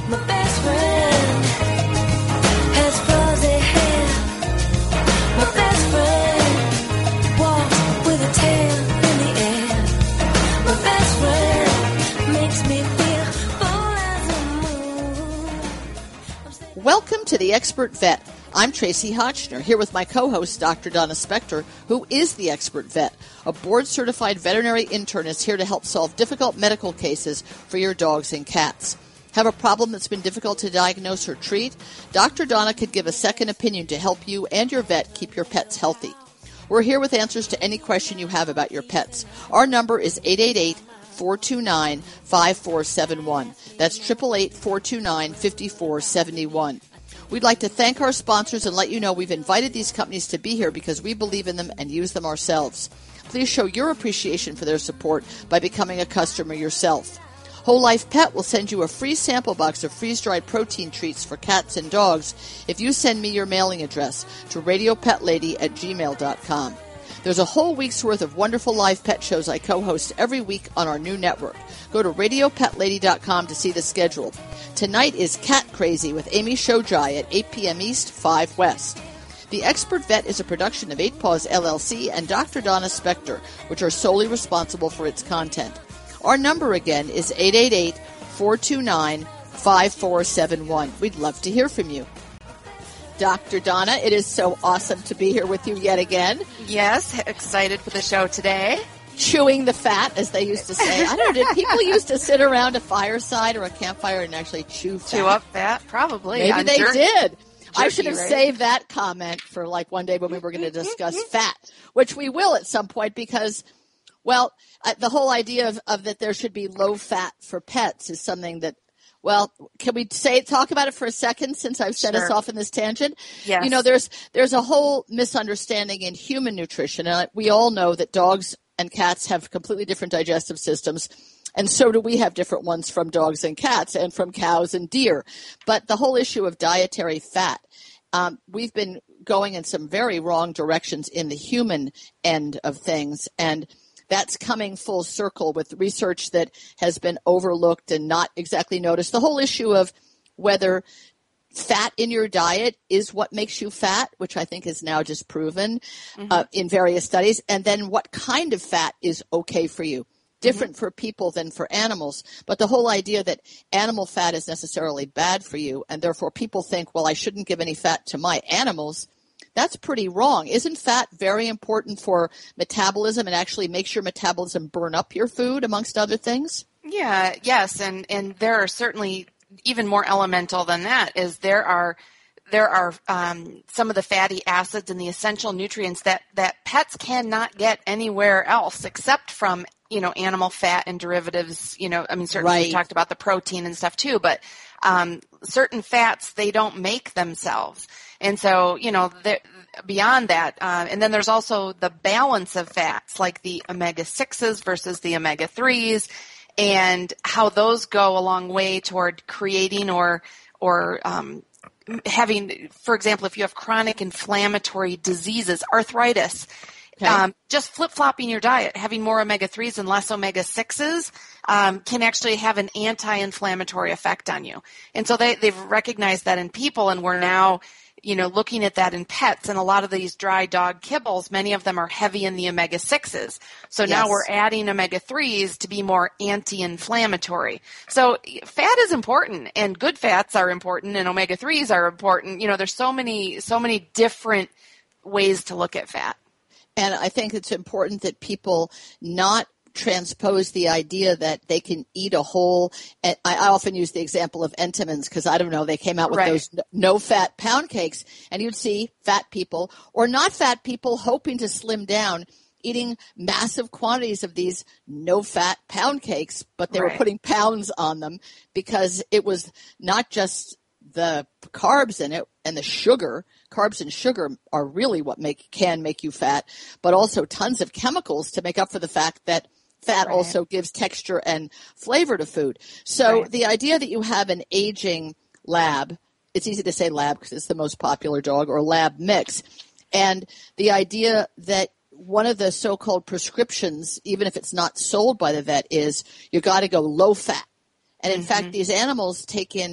My best friend has fuzzy hair. My best friend walks with a tail in the air. My best friend makes me feel full as a moon. Welcome to The Expert Vet. I'm Tracy Hotchner, here with my co-host, Dr. Donna Spector, who is the Expert Vet. A board-certified veterinary internist here to help solve difficult medical cases for your dogs and cats. Have a problem that's been difficult to diagnose or treat? Dr. Donna could give a second opinion to help you and your vet keep your pets healthy. We're here with answers to any question you have about your pets. Our number is 888-429-5471. That's 888-429-5471. We'd like to thank our sponsors and let you know we've invited these companies to be here because we believe in them and use them ourselves. Please show your appreciation for their support by becoming a customer yourself. Whole Life Pet will send you a free sample box of freeze-dried protein treats for cats and dogs if you send me your mailing address to radiopetlady@gmail.com. There's a whole week's worth of wonderful live pet shows I co-host every week on our new network. Go to radiopetlady.com to see the schedule. Tonight is Cat Crazy with Amy Shojai at 8 p.m. East, 5 West. The Expert Vet is a production of 8 Paws LLC and Dr. Donna Spector, which are solely responsible for its content. Our number again is 888-429-5471. We'd love to hear from you. Dr. Donna, it is so awesome to be here with you yet again. Yes, excited for the show today. Chewing the fat, as they used to say. I don't know, did people used to sit around a fireside or a campfire and actually chew fat? Chew up fat? Probably. Maybe they did. I should have right? saved that comment for like one day when we were going to discuss fat, which we will at some point because, well, the whole idea of that there should be low fat for pets is something that, well, can we talk about it for a second since I've set us off in this tangent? Yes. You know, there's a whole misunderstanding in human nutrition. And we all know that dogs and cats have completely different digestive systems. And so do we have different ones from dogs and cats and from cows and deer. But the whole issue of dietary fat, we've been going in some very wrong directions in the human end of things. And that's coming full circle with research that has been overlooked and not exactly noticed. The whole issue of whether fat in your diet is what makes you fat, which I think is now just proven in various studies, and then what kind of fat is okay for you. Different for people than for animals. But the whole idea that animal fat is necessarily bad for you, and therefore people think, well, I shouldn't give any fat to my animals, that's pretty wrong. Isn't fat very important for metabolism and actually makes your metabolism burn up your food, amongst other things? Yeah, yes, and there are certainly even more elemental than that is there are some of the fatty acids and the essential nutrients that pets cannot get anywhere else except from, animal fat and derivatives. Certainly we talked about the protein and stuff too, but certain fats they don't make themselves. And so, beyond that, and then there's also the balance of fats like the omega-6s versus the omega-3s and how those go a long way toward creating or having, for example, if you have chronic inflammatory diseases, arthritis, just flip-flopping your diet, having more omega-3s and less omega-6s can actually have an anti-inflammatory effect on you. And so they've recognized that in people, and we're now looking at that in pets, and a lot of these dry dog kibbles, many of them are heavy in the omega-6s. So now we're adding omega-3s to be more anti-inflammatory. So fat is important, and good fats are important, and omega-3s are important. There's so many different ways to look at fat. And I think it's important that people not transpose the idea that they can eat a whole, and I often use the example of Entenmann's because I don't know, they came out with those no-fat pound cakes, and you'd see fat people or not fat people hoping to slim down eating massive quantities of these no-fat pound cakes, but they were putting pounds on them because it was not just the carbs in it and the sugar. Carbs and sugar are really what can make you fat, but also tons of chemicals to make up for the fact that fat also gives texture and flavor to food. So the idea that you have an aging lab, it's easy to say lab because it's the most popular dog, or lab mix, and the idea that one of the so-called prescriptions, even if it's not sold by the vet, is you got to go low fat. And in fact, these animals take in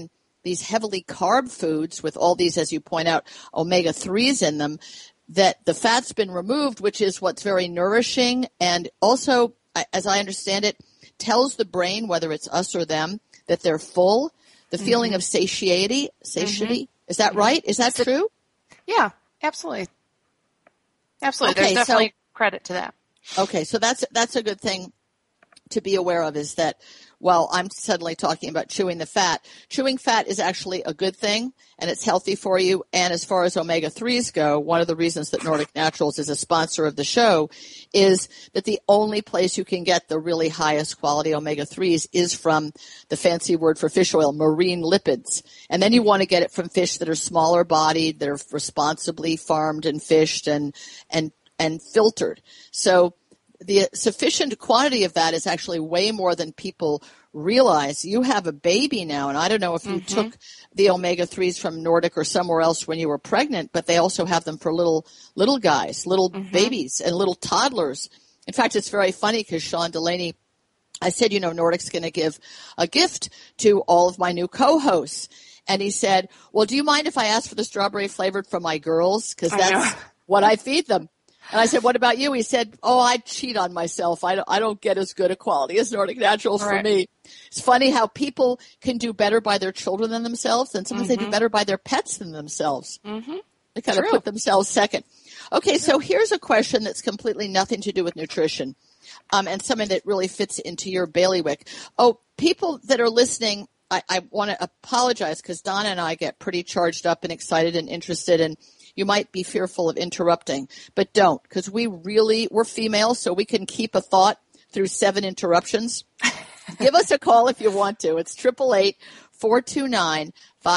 these heavily carb foods with all these, as you point out, omega-3s in them, that the fat's been removed, which is what's very nourishing and also, as I understand it, tells the brain, whether it's us or them, that they're full. The feeling of satiety. Is that right? Is that true? Yeah, absolutely. Absolutely. Okay, there's definitely credit to that. Okay, so that's a good thing to be aware of, is that, well, I'm suddenly talking about chewing the fat. Chewing fat is actually a good thing, and it's healthy for you. And as far as omega-3s go, one of the reasons that Nordic Naturals is a sponsor of the show is that the only place you can get the really highest quality omega-3s is from the fancy word for fish oil, marine lipids. And then you want to get it from fish that are smaller bodied, that are responsibly farmed and fished and filtered. So the sufficient quantity of that is actually way more than people realize. You have a baby now, and I don't know if you took the omega-3s from Nordic or somewhere else when you were pregnant, but they also have them for little guys, little babies and little toddlers. In fact, it's very funny because Sean Delaney, I said, Nordic's going to give a gift to all of my new co-hosts. And he said, well, do you mind if I ask for the strawberry flavored for my girls? Because that's what I feed them. And I said, what about you? He said, I cheat on myself. I don't get as good a quality as Nordic Naturals for me. It's funny how people can do better by their children than themselves, and sometimes they do better by their pets than themselves. They kind of put themselves second. Okay, so here's a question that's completely nothing to do with nutrition, and something that really fits into your bailiwick. Oh, people that are listening, I want to apologize because Donna and I get pretty charged up and excited and interested, and you might be fearful of interrupting, but don't, because we're female, so we can keep a thought through 7 interruptions. Give us a call if you want to. It's 888-429-5471,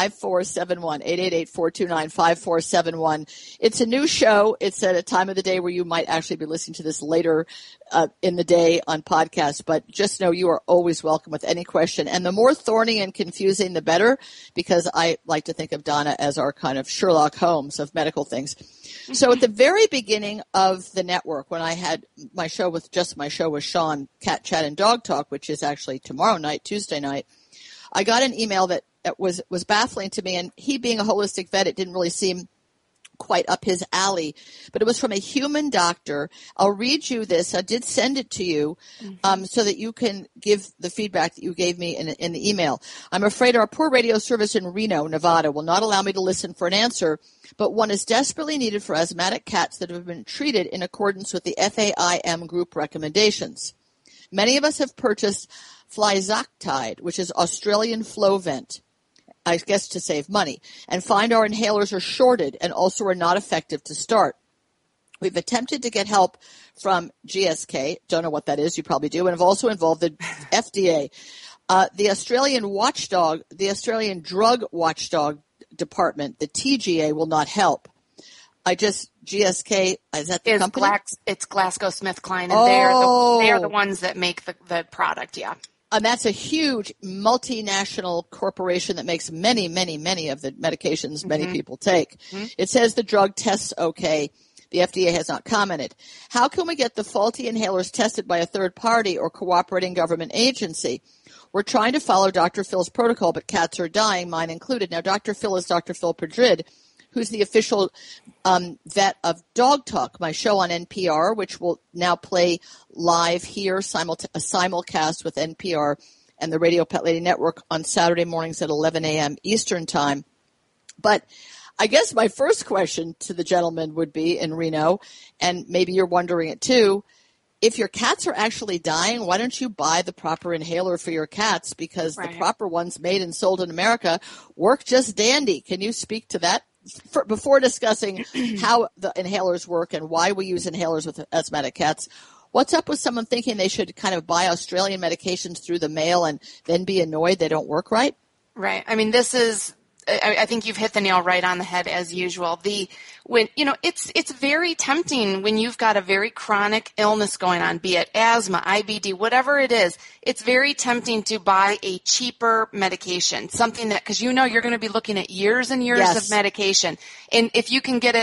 888-429-5471. It's a new show. It's at a time of the day where you might actually be listening to this later in the day on podcast, but just know you are always welcome with any question. And the more thorny and confusing, the better, because I like to think of Donna as our kind of Sherlock Holmes of medical things. So at the very beginning of the network, when I had my show with Sean, Cat Chat and Dog Talk, which is actually tomorrow night, Tuesday night, I got an email that was baffling to me, and he being a holistic vet, it didn't really seem quite up his alley, but it was from a human doctor. I'll read you this. I did send it to you so that you can give the feedback that you gave me in the email. I'm afraid our poor radio service in Reno, Nevada will not allow me to listen for an answer, but one is desperately needed for asthmatic cats that have been treated in accordance with the FAIM group recommendations. Many of us have purchased Flyzactide, which is Australian Flovent, I guess to save money, and find our inhalers are shorted and also are not effective to start. We've attempted to get help from GSK, don't know what that is, you probably do, and have also involved the FDA. The Australian Drug Watchdog Department, the TGA, will not help. GSK, is that the company? It's GlaxoSmithKline, and they're the ones that make the product, yeah. And that's a huge multinational corporation that makes many, many, many of the medications many people take. It says the drug tests okay. The FDA has not commented. How can we get the faulty inhalers tested by a third party or cooperating government agency? We're trying to follow Dr. Phil's protocol, but cats are dying, mine included. Now, Dr. Phil is Dr. Phil Pedrid, who's the official vet of Dog Talk, my show on NPR, which will now play live here, a simulcast with NPR and the Radio Pet Lady Network on Saturday mornings at 11 a.m. Eastern Time. But I guess my first question to the gentleman would be in Reno, and maybe you're wondering it too, if your cats are actually dying, why don't you buy the proper inhaler for your cats? Because the proper ones made and sold in America work just dandy. Can you speak to that? Before discussing how the inhalers work and why we use inhalers with asthmatic cats, what's up with someone thinking they should kind of buy Australian medications through the mail and then be annoyed they don't work right? Right. I mean, I think you've hit the nail right on the head as usual. It's very tempting when you've got a very chronic illness going on, be it asthma, IBD, whatever it is. It's very tempting to buy a cheaper medication, something that, because you're going to be looking at years and years of medication. And if you can get it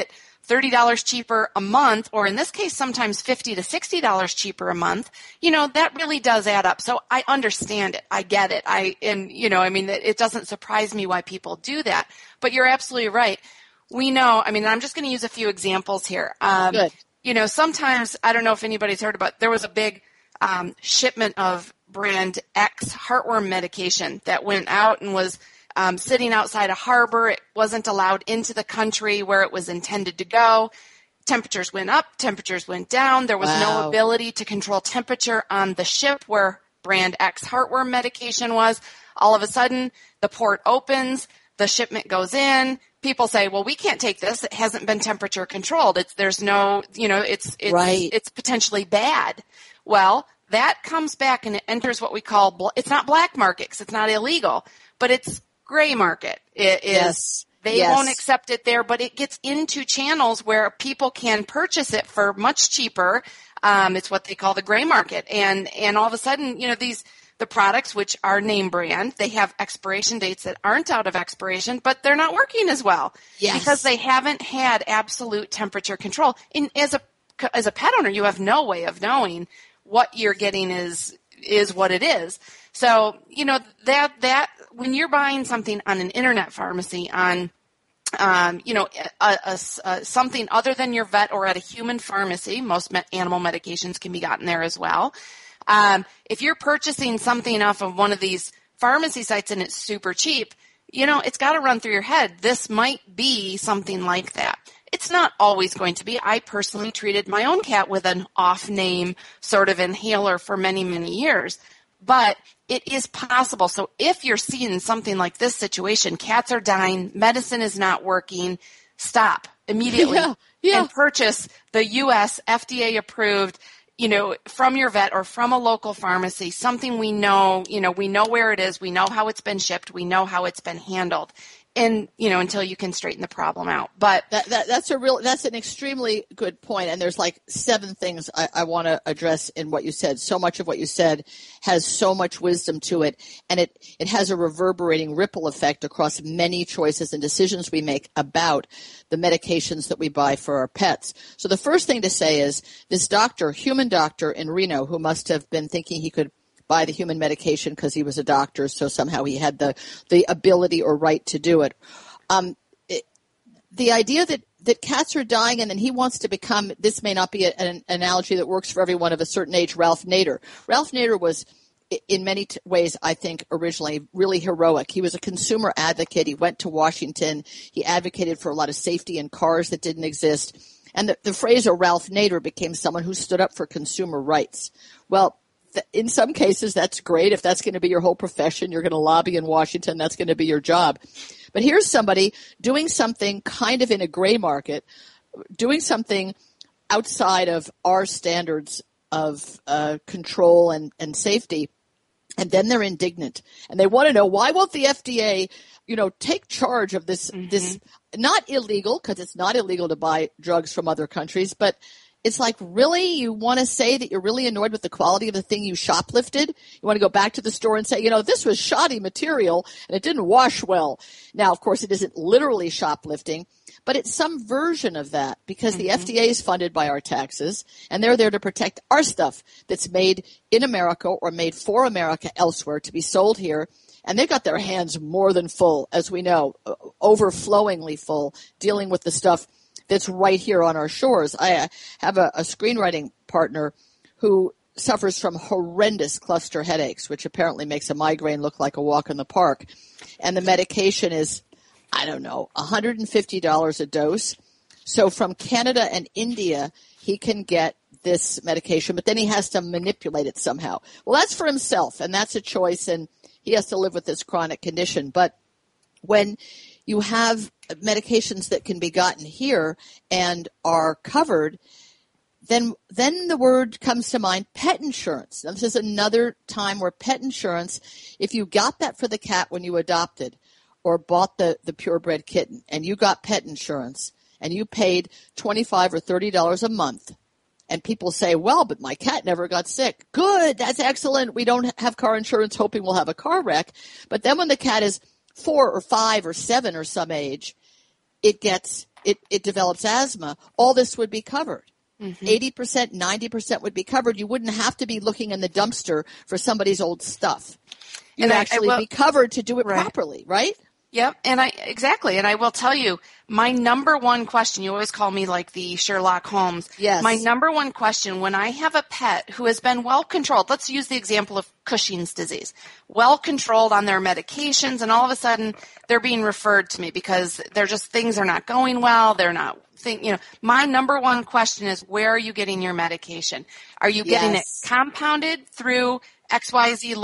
$30 cheaper a month, or in this case, sometimes $50 to $60 cheaper a month, that really does add up. So I understand it. I get it. It doesn't surprise me why people do that, but you're absolutely right. We know, I'm just going to use a few examples here. Good. Sometimes, I don't know if anybody's heard about, there was a big shipment of brand X heartworm medication that went out and was sitting outside a harbor. It wasn't allowed into the country where it was intended to go. Temperatures went up, temperatures went down. There was no ability to control temperature on the ship where brand X heartworm medication was. All of a sudden, the port opens, the shipment goes in. People say, well, we can't take this. It hasn't been temperature controlled. It's potentially bad. Well, that comes back and it enters what we call, it's not black market because it's not illegal, but it's gray market. It is. They won't accept it there, but it gets into channels where people can purchase it for much cheaper. It's what they call the gray market. And all of a sudden, the products, which are name brand, they have expiration dates that aren't out of expiration, but they're not working as well because they haven't had absolute temperature control. As a pet owner, you have no way of knowing what you're getting is what it is. So, that when you're buying something on an internet pharmacy, on something other than your vet or at a human pharmacy, most animal medications can be gotten there as well. If you're purchasing something off of one of these pharmacy sites and it's super cheap, it's got to run through your head. This might be something like that. It's not always going to be. I personally treated my own cat with an off-name sort of inhaler for many, many years, but it is possible. So if you're seeing something like this situation, cats are dying, medicine is not working, stop immediately and purchase the U.S. FDA-approved, from your vet or from a local pharmacy, something we know where it is, we know how it's been shipped, we know how it's been handled. And, until you can straighten the problem out. But that's an extremely good point. And there's like 7 things I want to address in what you said. So much of what you said has so much wisdom to it. And it has a reverberating ripple effect across many choices and decisions we make about the medications that we buy for our pets. So the first thing to say is this human doctor in Reno, who must have been thinking he could buy the human medication because he was a doctor, so somehow he had the ability or right to do it. The idea that cats are dying and then he wants to become, this may not be an analogy that works for everyone of a certain age, Ralph Nader. Ralph Nader was, in many ways, I think, originally really heroic. He was a consumer advocate. He went to Washington. He advocated for a lot of safety in cars that didn't exist. And the phrase of Ralph Nader became someone who stood up for consumer rights. Well, in some cases, that's great. If that's going to be your whole profession, you're going to lobby in Washington, that's going to be your job. But here's somebody doing something kind of in a gray market, doing something outside of our standards of control and safety, and then they're indignant. And they want to know, why won't the FDA, take charge of this, this not illegal, because it's not illegal to buy drugs from other countries, but it's like, really? You want to say that you're really annoyed with the quality of the thing you shoplifted? You want to go back to the store and say, this was shoddy material and it didn't wash well. Now, of course, it isn't literally shoplifting, but it's some version of that because the FDA is funded by our taxes and they're there to protect our stuff that's made in America or made for America elsewhere to be sold here. And they've got their hands more than full, as we know, overflowingly full, dealing with the stuff that's right here on our shores. I have a screenwriting partner who suffers from horrendous cluster headaches, which apparently makes a migraine look like a walk in the park. And the medication is, $150 a dose. So from Canada and India, he can get this medication, but then he has to manipulate it somehow. Well, that's for himself, and that's a choice, and he has to live with this chronic condition. But when you have medications that can be gotten here and are covered, then the word comes to mind, pet insurance. Now, this is another time where pet insurance, if you got that for the cat when you adopted or bought the purebred kitten and you got pet insurance and you paid $25 or $30 a month, and people say, well, but my cat never got sick. Good, that's excellent. We don't have car insurance hoping we'll have a car wreck. But then when the cat is 4 or 5 or 7 or some age, it gets it develops asthma, all this would be covered. Mm-hmm. 80%, 90% would be covered. You wouldn't have to be looking in the dumpster for somebody's old stuff. You'd actually be covered to do it properly, right? Yep, and exactly. And I will tell you, my number one question, you always call me like the Sherlock Holmes. Yes. My number one question when I have a pet who has been well controlled, let's use the example of Cushing's disease, well controlled on their medications, and all of a sudden they're being referred to me because things are not going well. They're not my number one question is, where are you getting your medication? Are you getting it compounded through XYZ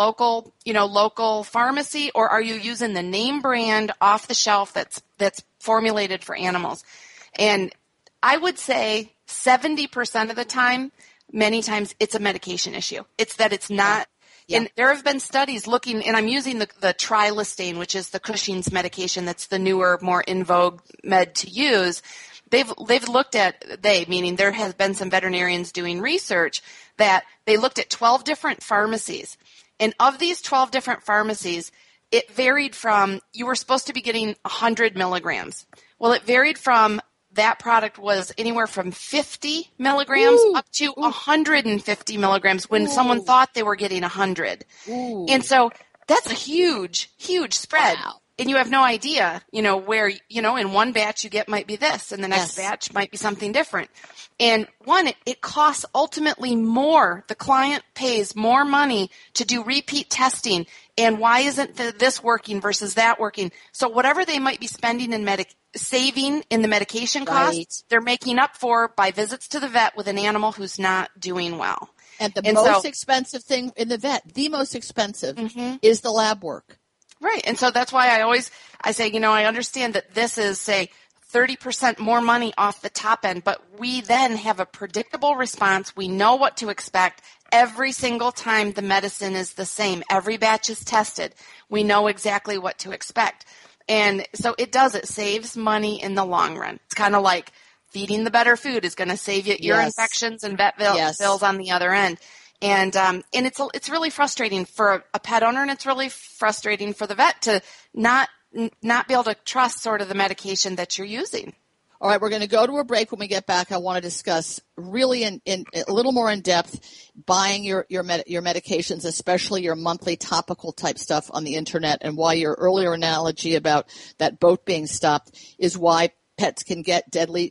local pharmacy, or are you using the name brand off the shelf that's formulated for animals? And I would say 70% of the time, many times it's a medication issue. It's that it's not. Yeah. And there have been studies looking, and I'm using the trilostane, which is the Cushing's medication that's the newer, more in vogue med to use. They've looked at, meaning there has been some veterinarians doing research that they looked at 12 different pharmacies. And of these 12 different pharmacies, it varied from, you were supposed to be getting 100 milligrams. Well, it varied from, that product was anywhere from 50 milligrams up to 150 milligrams when someone thought they were getting 100. Ooh. And so that's a huge, huge spread. Wow. And you have no idea, where, in one batch you get might be this, and the next batch might be something different. And one, it costs ultimately more. The client pays more money to do repeat testing. And why isn't this working versus that working? So whatever they might be spending in saving in the medication costs, they're making up for by visits to the vet with an animal who's not doing well. And the most expensive thing in the vet, the most expensive, is the lab work. Right. And so that's why I say, I understand that this is, say, 30% more money off the top end, but we then have a predictable response. We know what to expect every single time the medicine is the same. Every batch is tested. We know exactly what to expect. And so it saves money in the long run. It's kind of like feeding the better food is going to save you ear infections and vet bills on the other end. And it's really frustrating for a pet owner, and it's really frustrating for the vet to not be able to trust sort of the medication that you're using. All right, we're going to go to a break. When we get back, I want to discuss really in a little more in depth buying your medications, especially your monthly topical type stuff on the internet, and why your earlier analogy about that boat being stopped is why pets can get deadly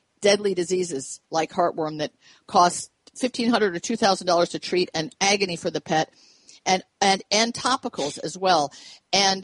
diseases like heartworm that cost $1,500 or $2,000 to treat, and agony for the pet, and topicals as well. And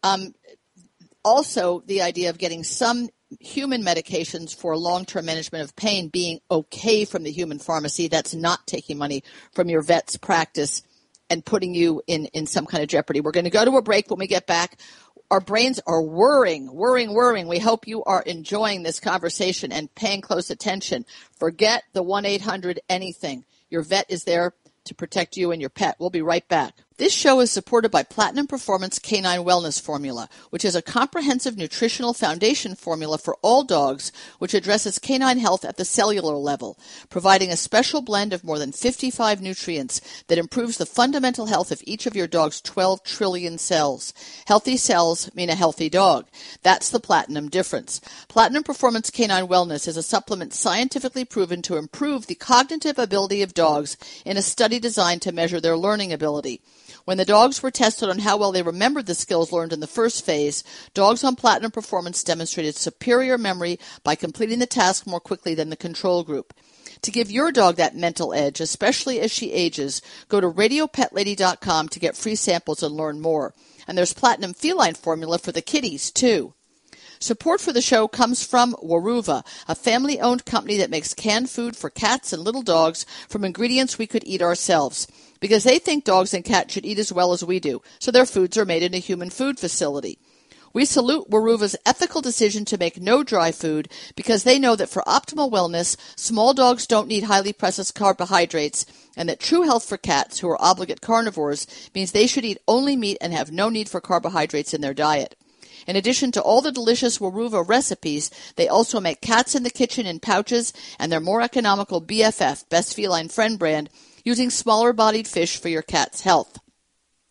also the idea of getting some human medications for long-term management of pain being okay from the human pharmacy. That's not taking money from your vet's practice and putting you in some kind of jeopardy. We're going to go to a break. When we get back, our brains are whirring. We hope you are enjoying this conversation and paying close attention. Forget the 1-800-anything. Your vet is there to protect you and your pet. We'll be right back. This show is supported by Platinum Performance Canine Wellness Formula, which is a comprehensive nutritional foundation formula for all dogs, which addresses canine health at the cellular level, providing a special blend of more than 55 nutrients that improves the fundamental health of each of your dog's 12 trillion cells. Healthy cells mean a healthy dog. That's the Platinum difference. Platinum Performance Canine Wellness is a supplement scientifically proven to improve the cognitive ability of dogs in a study designed to measure their learning ability. When the dogs were tested on how well they remembered the skills learned in the first phase, dogs on Platinum Performance demonstrated superior memory by completing the task more quickly than the control group. To give your dog that mental edge, especially as she ages, go to RadioPetLady.com to get free samples and learn more. And there's Platinum Feline Formula for the kitties, too. Support for the show comes from Weruva, a family-owned company that makes canned food for cats and little dogs from ingredients we could eat ourselves, because they think dogs and cats should eat as well as we do, so their foods are made in a human food facility. We salute Weruva's ethical decision to make no dry food, because they know that for optimal wellness, small dogs don't need highly processed carbohydrates, and that true health for cats, who are obligate carnivores, means they should eat only meat and have no need for carbohydrates in their diet. In addition to all the delicious Weruva recipes, they also make Cats in the Kitchen in pouches and their more economical BFF, Best Feline Friend brand, using smaller-bodied fish for your cat's health.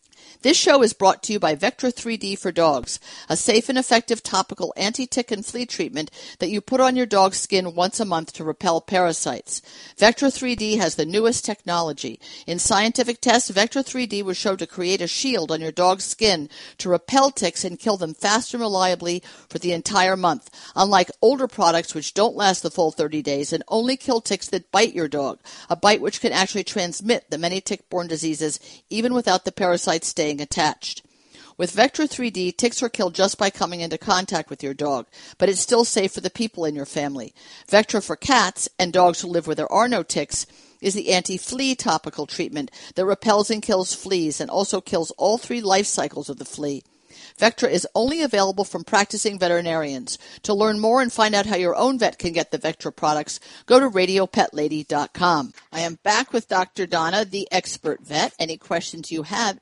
This show is brought to you by Vectra 3D for Dogs, a safe and effective topical anti-tick and flea treatment that you put on your dog's skin once a month to repel parasites. Vectra 3D has the newest technology. In scientific tests, Vectra 3D was shown to create a shield on your dog's skin to repel ticks and kill them fast and reliably for the entire month, unlike older products which don't last the full 30 days and only kill ticks that bite your dog, a bite which can actually transmit the many tick-borne diseases even without the parasites staying attached. With Vectra 3D, ticks are killed just by coming into contact with your dog, but it's still safe for the people in your family. Vectra for cats and dogs who live where there are no ticks is the anti-flea topical treatment that repels and kills fleas and also kills all 3 life cycles of the flea. Vectra is only available from practicing veterinarians. To learn more and find out how your own vet can get the Vectra products, go to RadioPetLady.com. I am back with Dr. Donna, the expert vet. Any questions you have,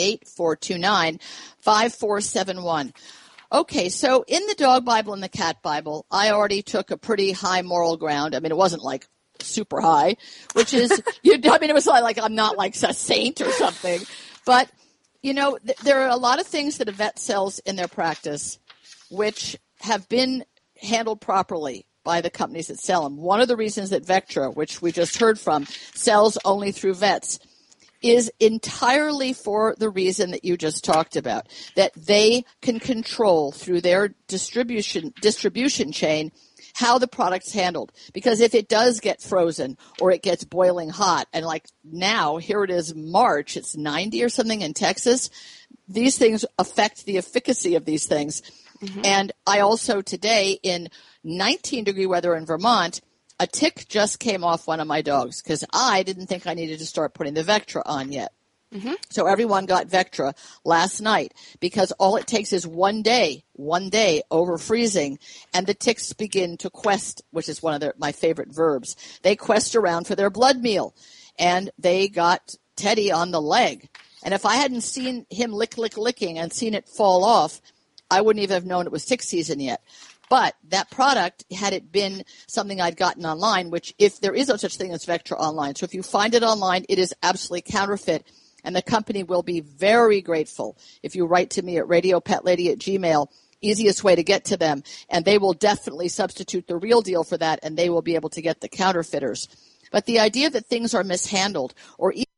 888-429-5471. Okay, so in the Dog Bible and the Cat Bible, I already took a pretty high moral ground. I mean, it wasn't like super high, which is, it was like I'm not like a saint or something, but you know, there are a lot of things that a vet sells in their practice which have been handled properly by the companies that sell them. One of the reasons that Vectra, which we just heard from, sells only through vets is entirely for the reason that you just talked about, that they can control through their distribution chain how the product's handled. Because if it does get frozen or it gets boiling hot, and like now, here it is March, it's 90 or something in Texas, these things affect the efficacy of these things. Mm-hmm. And I also today in 19-degree weather in Vermont, a tick just came off one of my dogs because I didn't think I needed to start putting the Vectra on yet. Mm-hmm. So everyone got Vectra last night because all it takes is one day over freezing, and the ticks begin to quest, which is one of my favorite verbs. They quest around for their blood meal, and they got Teddy on the leg. And if I hadn't seen him licking and seen it fall off, I wouldn't even have known it was tick season yet. But that product, had it been something I'd gotten online, which if there is no such thing as Vectra online, so if you find it online, it is absolutely counterfeit. And the company will be very grateful if you write to me at radiopetlady@gmail.com, easiest way to get to them. And they will definitely substitute the real deal for that, and they will be able to get the counterfeiters. But the idea that things are mishandled, or even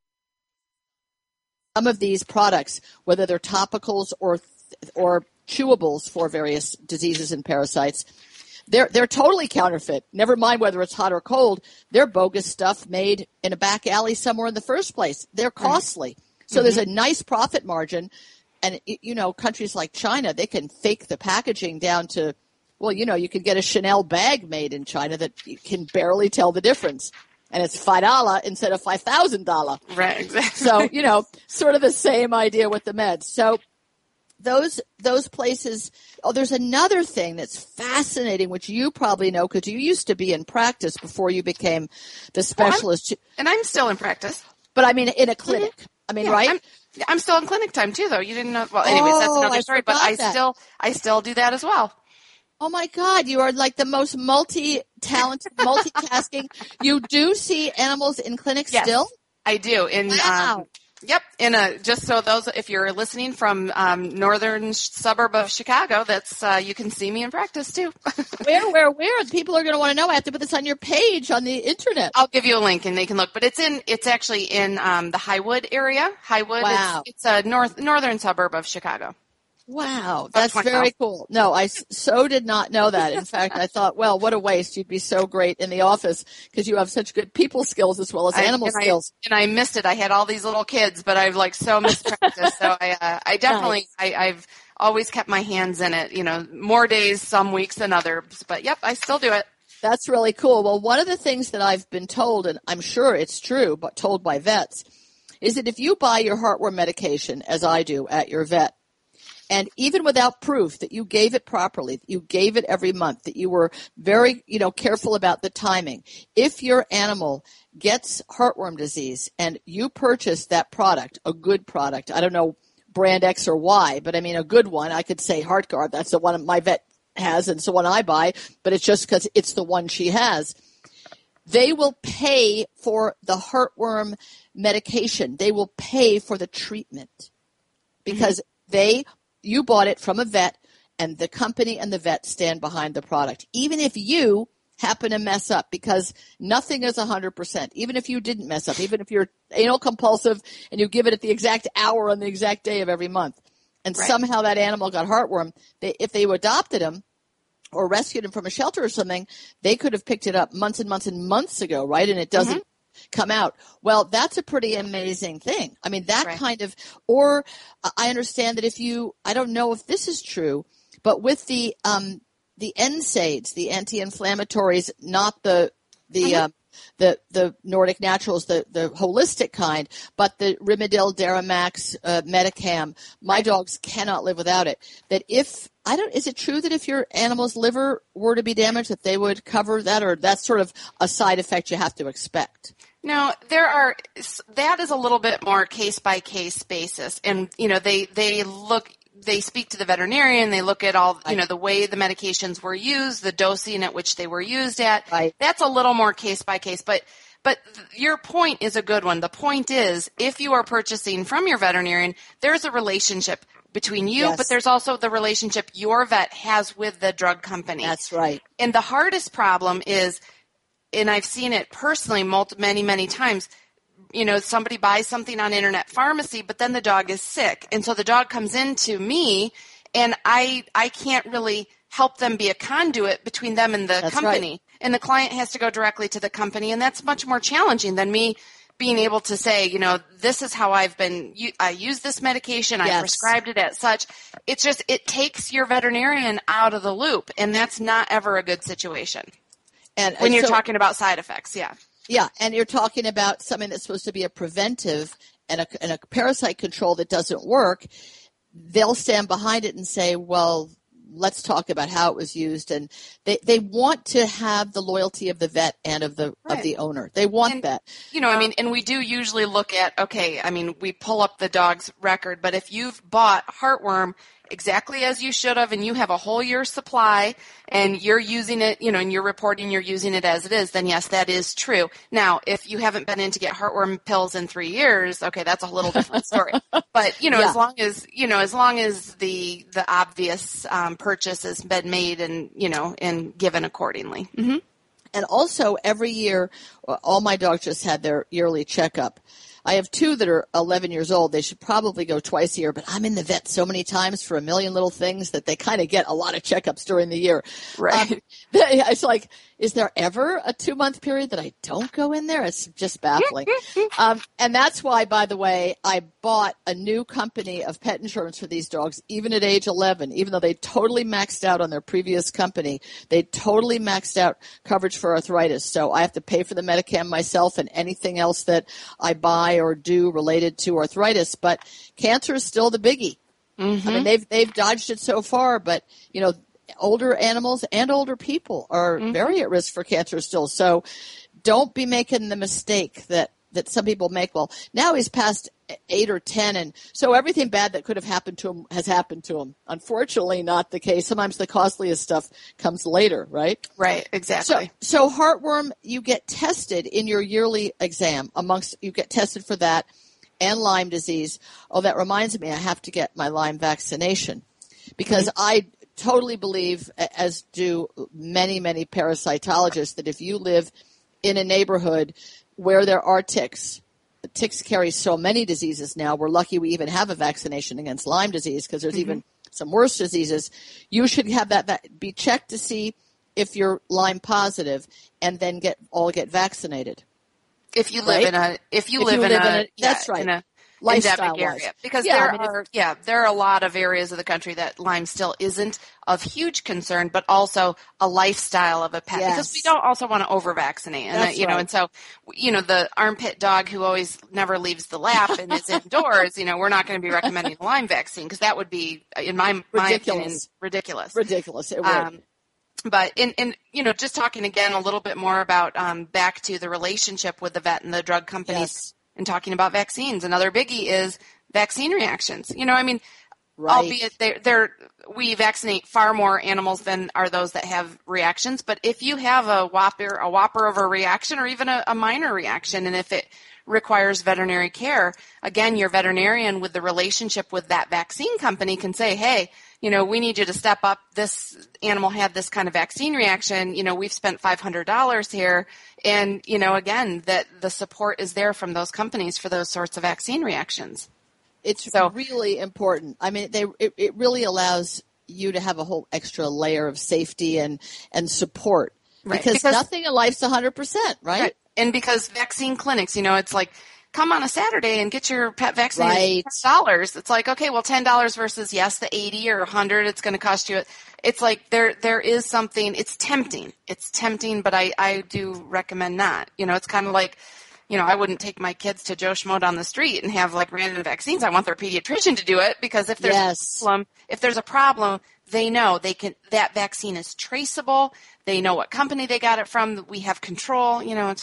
some of these products, whether they're topicals or chewables for various diseases and parasites, they're totally counterfeit. Never mind whether it's hot or cold. They're bogus stuff made in a back alley somewhere in the first place. They're costly. So there's a nice profit margin. And, you know, countries like China, they can fake the packaging down to, well, you know, you could get a Chanel bag made in China that you can barely tell the difference. And it's $5 instead of $5,000. Right, exactly. So, you know, sort of the same idea with the meds. So those places. Oh, there's another thing that's fascinating, which you probably know because you used to be in practice before you became the specialist. And I'm still in practice. But I mean, in a clinic. Mm-hmm. I mean, yeah, right? I'm still in clinic time too, though. You didn't know. Well, anyways, that's another story. But I still do that as well. Oh my God, you are like the most multi-talented, multitasking. You do see animals in clinics still? I do. Wow. Yep. Just so those, if you're listening from northern suburb of Chicago, that's you can see me in practice too. Where? People are going to want to know. I have to put this on your page on the internet. I'll give you a link and they can look. But it's actually in the Highwood area. Highwood. Wow. It's a northern suburb of Chicago. Wow, that's very cool. No, I so did not know that. In fact, I thought, well, what a waste. You'd be so great in the office because you have such good people skills as well as animal skills. And I missed it. I had all these little kids, but I've like so missed practice. So I definitely, nice. I've always kept my hands in it, you know, more days, some weeks than others. But yep, I still do it. That's really cool. Well, one of the things that I've been told, and I'm sure it's true, but told by vets, is that if you buy your heartworm medication, as I do, at your vet, and even without proof that you gave it properly, that you gave it every month, that you were very, careful about the timing, if your animal gets heartworm disease and you purchase that product, a good product, I don't know brand X or Y, but I mean a good one, I could say HeartGuard, that's the one my vet has and it's the one I buy, but it's just because it's the one she has. They will pay for the heartworm medication. They will pay for the treatment. because you bought it from a vet, and the company and the vet stand behind the product. Even if you happen to mess up, because nothing is 100%. Even if you didn't mess up, even if you're anal compulsive and you give it at the exact hour on the exact day of every month, and somehow that animal got heartworm, if they adopted him or rescued him from a shelter or something, they could have picked it up months and months and months ago, right? And it doesn't come out. Well, that's a pretty amazing thing. I mean, that kind of, or I understand that I don't know if this is true, but with the NSAIDs, the anti-inflammatories, not the Nordic Naturals, the holistic kind, but the Rimadyl, Deramax, Metacam, my dogs cannot live without it. Is it true that if your animal's liver were to be damaged, that they would cover that, or that's sort of a side effect you have to expect? No, that is a little bit more case by case basis. And, they speak to the veterinarian, they look at all, the way the medications were used, the dosing at which they were used at. Right. That's a little more case by case, but your point is a good one. The point is, if you are purchasing from your veterinarian, there's a relationship between you, but there's also the relationship your vet has with the drug company. That's right. And the hardest problem is, and I've seen it personally many, many times, somebody buys something on internet pharmacy, but then the dog is sick. And so the dog comes into me, and I can't really help them be a conduit between them and the company. Right. And the client has to go directly to the company, and that's much more challenging than me being able to say, this is how I use this medication, I prescribed it at such. It's just, it takes your veterinarian out of the loop, and that's not ever a good situation. And when you're talking about side effects, Yeah, and you're talking about something that's supposed to be a preventive and a parasite control that doesn't work. They'll stand behind it and say, well, let's talk about how it was used. And they want to have the loyalty of the vet and of the owner. They want that. And we do usually look at, we pull up the dog's record, but if you've bought heartworm exactly as you should have, and you have a whole year's supply, and you're using it, and you're reporting you're using it as it is, then yes, that is true. Now, if you haven't been in to get heartworm pills in 3 years, okay, that's a little different story. But, as long as the obvious purchase has been made and given accordingly. Mm-hmm. And also every year, all my dogs just had their yearly checkup. I have 2 that are 11 years old. They should probably go twice a year, but I'm in the vet so many times for a million little things that they kind of get a lot of checkups during the year. Right. It's like, is there ever a 2-month period that I don't go in there? It's just baffling. And that's why, by the way, I bought a new company of pet insurance for these dogs, even at age 11, even though they totally maxed out on their previous company. They totally maxed out coverage for arthritis. So I have to pay for the Metacam myself and anything else that I buy or do related to arthritis. But cancer is still the biggie. Mm-hmm. I mean, they've dodged it so far, but, older animals and older people are very at risk for cancer still. So don't be making the mistake that some people make. Well, now he's past 8 or 10, and so everything bad that could have happened to him has happened to him. Unfortunately, not the case. Sometimes the costliest stuff comes later, right? Right, exactly. So heartworm, you get tested in your yearly exam. You get tested for that and Lyme disease. Oh, that reminds me, I have to get my Lyme vaccination because I totally believe, as do many, many parasitologists, that if you live in a neighborhood where there are ticks, ticks carry so many diseases now. We're lucky we even have a vaccination against Lyme disease because there's even some worse diseases. You should have that be checked to see if you're Lyme positive, and then get vaccinated. If you live in a that's right. In a lifestyle area, because there are a lot of areas of the country that Lyme still isn't of huge concern, but also a lifestyle of a pet, because we don't also want to over vaccinate, and and so the armpit dog who always never leaves the lap and is indoors, we're not going to be recommending the Lyme vaccine because that would be, in my opinion, ridiculous. It would. But just talking again a little bit more about back to the relationship with the vet and the drug companies. Yes. And talking about vaccines, another biggie is vaccine reactions. Right. Albeit we vaccinate far more animals than are those that have reactions. But if you have a whopper of a reaction or even a minor reaction, and if it requires veterinary care, again, your veterinarian with the relationship with that vaccine company can say, hey, we need you to step up. This animal had this kind of vaccine reaction. We've spent $500 here. And, again, that the support is there from those companies for those sorts of vaccine reactions. It's really important. I mean, it really allows you to have a whole extra layer of safety and support. Right. Because nothing in life's 100%, right? And because vaccine clinics, it's like, come on a Saturday and get your pet vaccinated. Right. $10. It's like, okay, well, $10 versus, yes, the 80 or 100 it's going to cost you. It's like there is something, it's tempting. It's tempting, but I do recommend not. It's kind of like, I wouldn't take my kids to Joe Schmo down the street and have like random vaccines. I want their pediatrician to do it because if there's a problem, they know that vaccine is traceable. They know what company they got it from. We have control.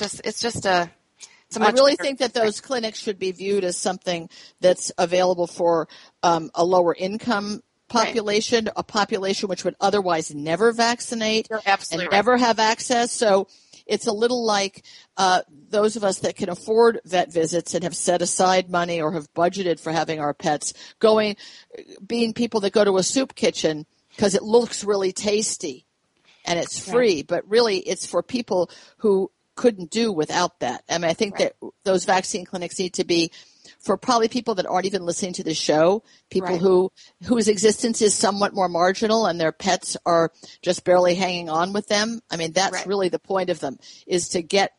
I really think that those clinics should be viewed as something that's available for a lower income population, right. A population which would otherwise never vaccinate and never have access. So it's a little like those of us that can afford vet visits and have set aside money or have budgeted for having our pets being people that go to a soup kitchen because it looks really tasty and it's free, but really it's for people who couldn't do without that. I mean, I think that those vaccine clinics need to be for probably people that aren't even listening to the show, people whose existence is somewhat more marginal and their pets are just barely hanging on with them. I mean, that's really the point of them, is to get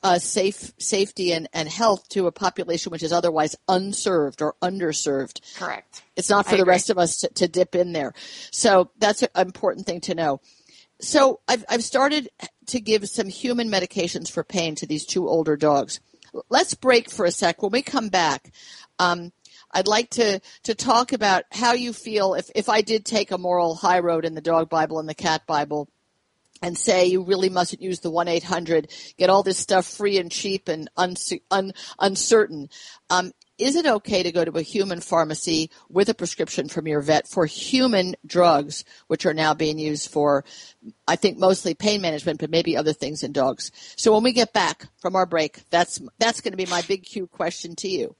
safety and health to a population which is otherwise unserved or underserved. Correct. It's not for the rest of us to dip in there. So that's an important thing to know. So I've started to give some human medications for pain to these two older dogs. Let's break for a sec. When we come back, I'd like to talk about how you feel if I did take a moral high road in the dog Bible and the cat Bible and say you really mustn't use the 1-800, get all this stuff free and cheap and uncertain. Is it okay to go to a human pharmacy with a prescription from your vet for human drugs, which are now being used for, I think, mostly pain management, but maybe other things in dogs? So when we get back from our break, that's going to be my big Q question to you.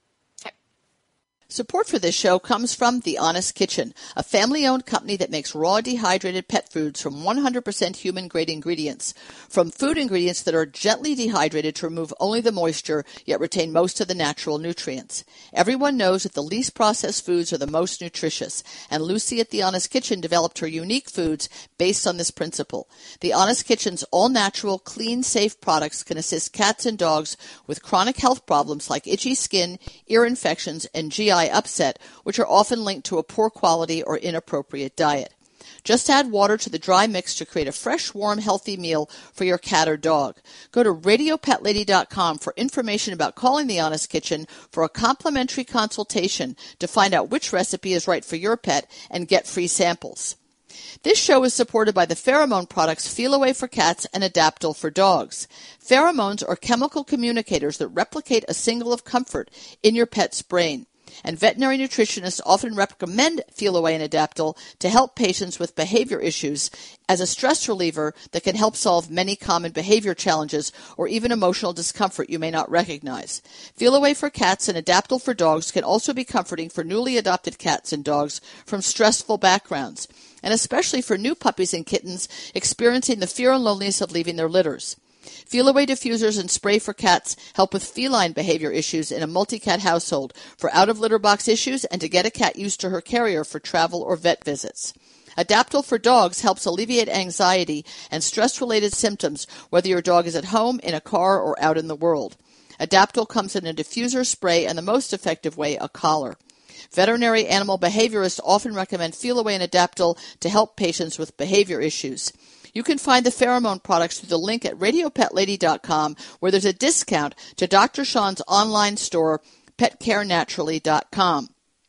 Support for this show comes from The Honest Kitchen, a family-owned company that makes raw dehydrated pet foods from 100% human-grade ingredients. From food ingredients that are gently dehydrated to remove only the moisture, yet retain most of the natural nutrients. Everyone knows that the least processed foods are the most nutritious, and Lucy at The Honest Kitchen developed her unique foods based on this principle. The Honest Kitchen's all-natural, clean, safe products can assist cats and dogs with chronic health problems like itchy skin, ear infections, and GI upset, which are often linked to a poor quality or inappropriate diet. Just add water to the dry mix to create a fresh, warm, healthy meal for your cat or dog. Go to radiopetlady.com for information about calling The Honest Kitchen for a complimentary consultation to find out which recipe is right for your pet and get free samples. This show is supported by the pheromone products Feel Away for cats and Adaptil for dogs. Pheromones are chemical communicators that replicate a signal of comfort in your pet's brain. And veterinary nutritionists often recommend Feel Away and Adaptil to help patients with behavior issues as a stress reliever that can help solve many common behavior challenges or even emotional discomfort you may not recognize. Feel Away for cats and Adaptil for dogs can also be comforting for newly adopted cats and dogs from stressful backgrounds, and especially for new puppies and kittens experiencing the fear and loneliness of leaving their litters. Feel Away diffusers and spray for cats help with feline behavior issues in a multi-cat household, for out-of-litter box issues, and to get a cat used to her carrier for travel or vet visits. Adaptil for dogs helps alleviate anxiety and stress-related symptoms, whether your dog is at home, in a car, or out in the world. Adaptil comes in a diffuser, spray, and the most effective way, a collar. Veterinary animal behaviorists often recommend Feel Away and Adaptil to help patients with behavior issues. You can find the pheromone products through the link at radiopetlady.com, where there's a discount to Dr. Sean's online store, petcarenaturally.com.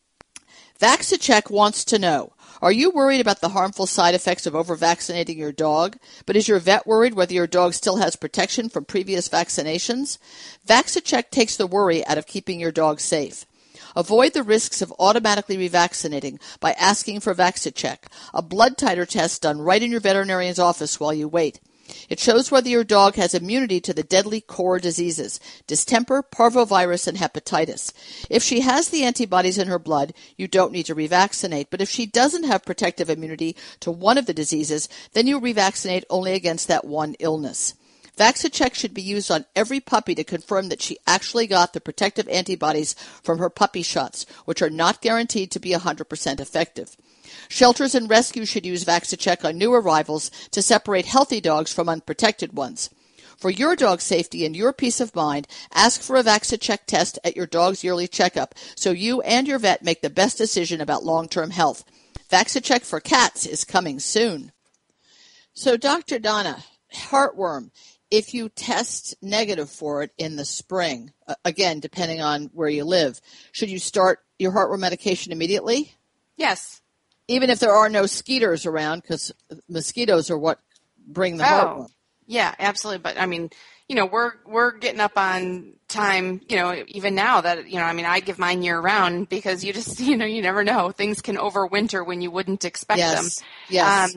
Vaxicheck wants to know, are you worried about the harmful side effects of over-vaccinating your dog? But is your vet worried whether your dog still has protection from previous vaccinations? Vaxicheck takes the worry out of keeping your dog safe. Avoid the risks of automatically revaccinating by asking for VaxiCheck, a blood titer test done right in your veterinarian's office while you wait. It shows whether your dog has immunity to the deadly core diseases, distemper, parvovirus, and hepatitis. If she has the antibodies in her blood, you don't need to revaccinate. But if she doesn't have protective immunity to one of the diseases, then you revaccinate only against that one illness. VaxiCheck should be used on every puppy to confirm that she actually got the protective antibodies from her puppy shots, which are not guaranteed to be 100% effective. Shelters and rescues should use VaxiCheck on new arrivals to separate healthy dogs from unprotected ones. For your dog's safety and your peace of mind, ask for a VaxiCheck test at your dog's yearly checkup so you and your vet make the best decision about long-term health. VaxiCheck for cats is coming soon. So, Dr. Donna, heartworm, if you test negative for it in the spring, again, depending on where you live, should you start your heartworm medication immediately? Yes. Even if there are no skeeters around, because mosquitoes are what bring the heartworm. Yeah, absolutely. But I mean, we're getting up on time, even now that, I give mine year round because you just, you never know. Things can overwinter when you wouldn't expect them. Yes.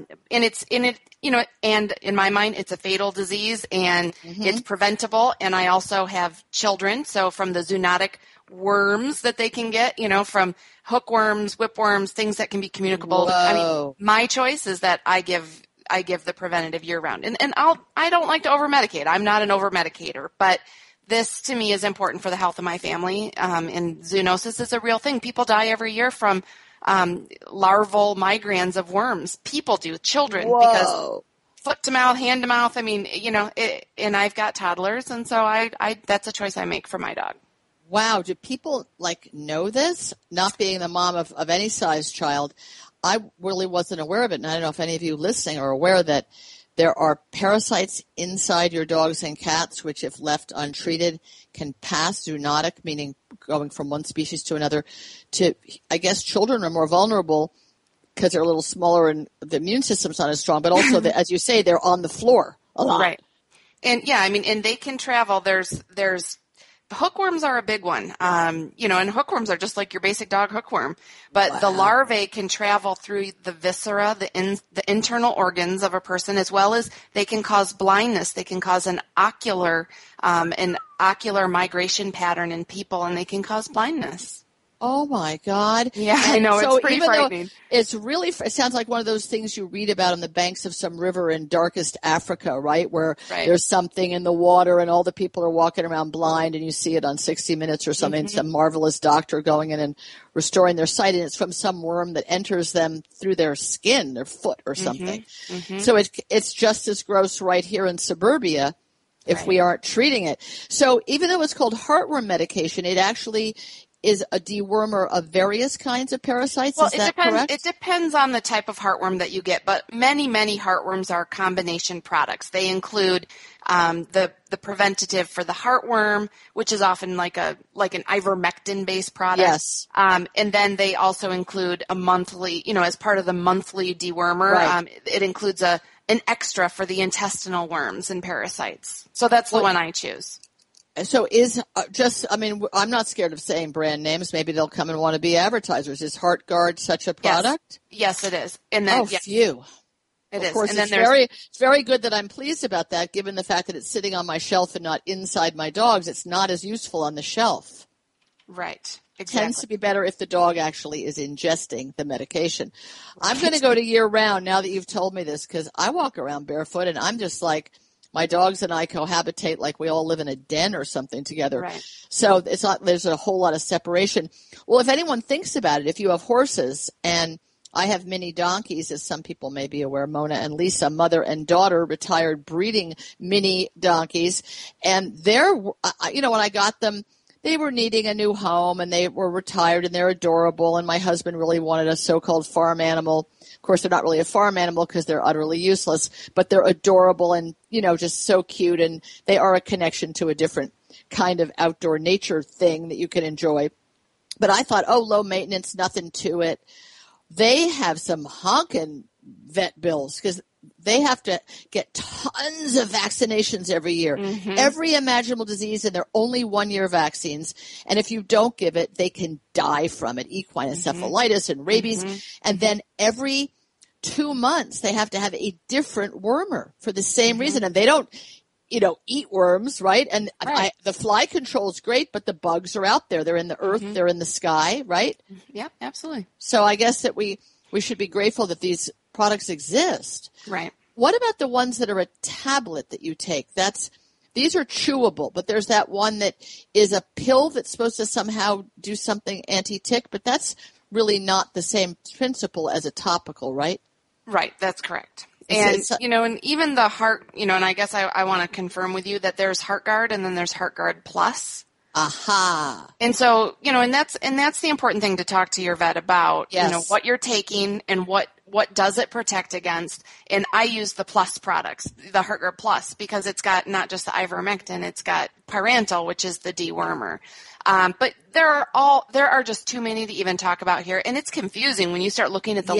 And in my mind, it's a fatal disease and it's preventable. And I also have children. So from the zoonotic worms that they can get, from hookworms, whipworms, things that can be communicable. Whoa. I mean, my choice is that I give the preventative year round. And I don't like to over medicate. I'm not an over medicator, but this to me is important for the health of my family. And zoonosis is a real thing. People die every year from larval migrans of worms. People do, children, because foot to mouth, hand to mouth. I mean, and I've got toddlers. And so I that's a choice I make for my dog. Wow. Do people know this? Not being the mom of any size child, I really wasn't aware of it. And I don't know if any of you listening are aware that there are parasites inside your dogs and cats, which if left untreated can pass zoonotic, meaning going from one species to another. I guess children are more vulnerable because they're a little smaller and the immune system's not as strong, but also, as you say, they're on the floor a lot. Right. And yeah, I mean, and they can travel. There's hookworms are a big one, and hookworms are just like your basic dog hookworm, but the larvae can travel through the viscera, the internal organs of a person, as well as they can cause blindness. They can cause an ocular migration pattern in people, and they can cause blindness. Oh my God! Yeah, I know, it's pretty frightening. It sounds like one of those things you read about on the banks of some river in darkest Africa, right? Where there's something in the water and all the people are walking around blind, and you see it on 60 Minutes or something. Some marvelous doctor going in and restoring their sight, and it's from some worm that enters them through their skin, their foot or something. So it's just as gross right here in suburbia if we aren't treating it. So even though it's called heartworm medication, it actually is a dewormer of various kinds of parasites. Well, is that correct? It depends on the type of heartworm that you get, but many heartworms are combination products. They include the preventative for the heartworm, which is often like an ivermectin-based product. Yes. And then they also include a monthly, as part of the monthly dewormer, it includes an extra for the intestinal worms and parasites. So that's the one I choose. So I'm not scared of saying brand names. Maybe they'll come and want to be advertisers. Is HeartGuard such a product? Yes, it is. And then, phew. It is. Of course, and then it's very good that I'm pleased about that, given the fact that it's sitting on my shelf and not inside my dog's. It's not as useful on the shelf. Right. Exactly. It tends to be better if the dog actually is ingesting the medication. I'm going to go to year round now that you've told me this, because I walk around barefoot and I'm just like, my dogs and I cohabitate like we all live in a den or something together. Right. So there's a whole lot of separation. Well, if anyone thinks about it, if you have horses, and I have mini donkeys, as some people may be aware, Mona and Lisa, mother and daughter, retired breeding mini donkeys. And when I got them, they were needing a new home and they were retired and they're adorable. And my husband really wanted a so-called farm animal. Of course, they're not really a farm animal because they're utterly useless, but they're adorable and, just so cute. And they are a connection to a different kind of outdoor nature thing that you can enjoy. But I thought, low maintenance, nothing to it. They have some honking vet bills because they have to get tons of vaccinations every year, every imaginable disease, and they're only 1-year vaccines. And if you don't give it, they can die from it, equine encephalitis and rabies. And then every 2 months, they have to have a different wormer for the same reason. And they don't, eat worms, right? And the fly control is great, but the bugs are out there. They're in the earth. They're in the sky, right? Yeah, absolutely. So I guess that we should be grateful that these products exist. Right. What about the ones that are a tablet that you take? These are chewable, but there's that one that is a pill that's supposed to somehow do something anti-tick, but that's really not the same principle as a topical, right? Right, that's correct. And, and even the Heart, and I guess I want to confirm with you that there's HeartGuard and then there's HeartGuard Plus. Aha. And so, and that's the important thing to talk to your vet about, Yes. What you're taking and what does it protect against. And I use the Plus products, the HeartGuard Plus, because it's got not just the ivermectin, it's got Pyrantel, which is the dewormer. But there are just too many to even talk about here. And it's confusing when you start looking at the